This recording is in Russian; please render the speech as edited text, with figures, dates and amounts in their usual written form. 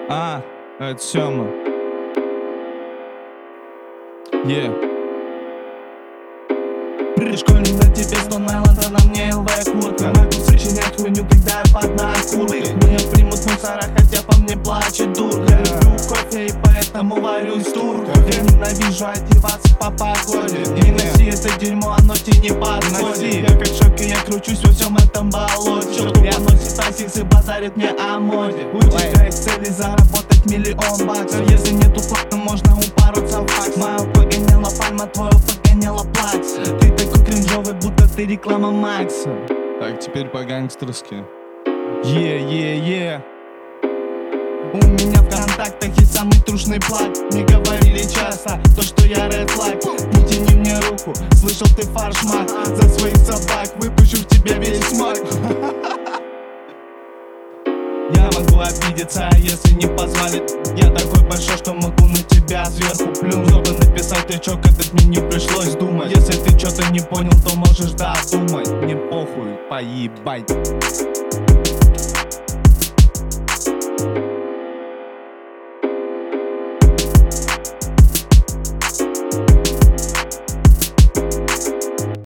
Это Сёма. Школьник на тебе 100 найлонда, на мне ЛВ куртка. Могу сочинять хуйню, когда я под накуркой. Меня примут мусора, хотя по мне плачет дурка. Люблю кофе и поэтому варюсь турку. Я ненавижу одеваться по погоде. Не носи это дерьмо, оно тебе не подходит. Я как шок и я кручусь во всем этом болоте. Тупо носит асиксы, базарит мне о моде. У тебя есть цели заработать миллион баксов. Если нету плана, можно упороться в факс. Моя погоняла пальма, твою погоняла плакс. Ты такой кринжовый, будто ты реклама Макса. Так, теперь по-гангстерски. У меня в контактах есть самый трушный плаг. Мне говорили часто, то что я ред флаг. Не тяни мне руку, слышал ты фаршмак. За своих собак выпущу в тебе весь смак. Я могу обидеться, если не позволит. Я такой большой, что могу на тебя сверху плюнуть. Чтобы написать тречок, этот мне не пришлось думать. Если ты что-то не понял, то можешь додумать. Мне похуй, поебать.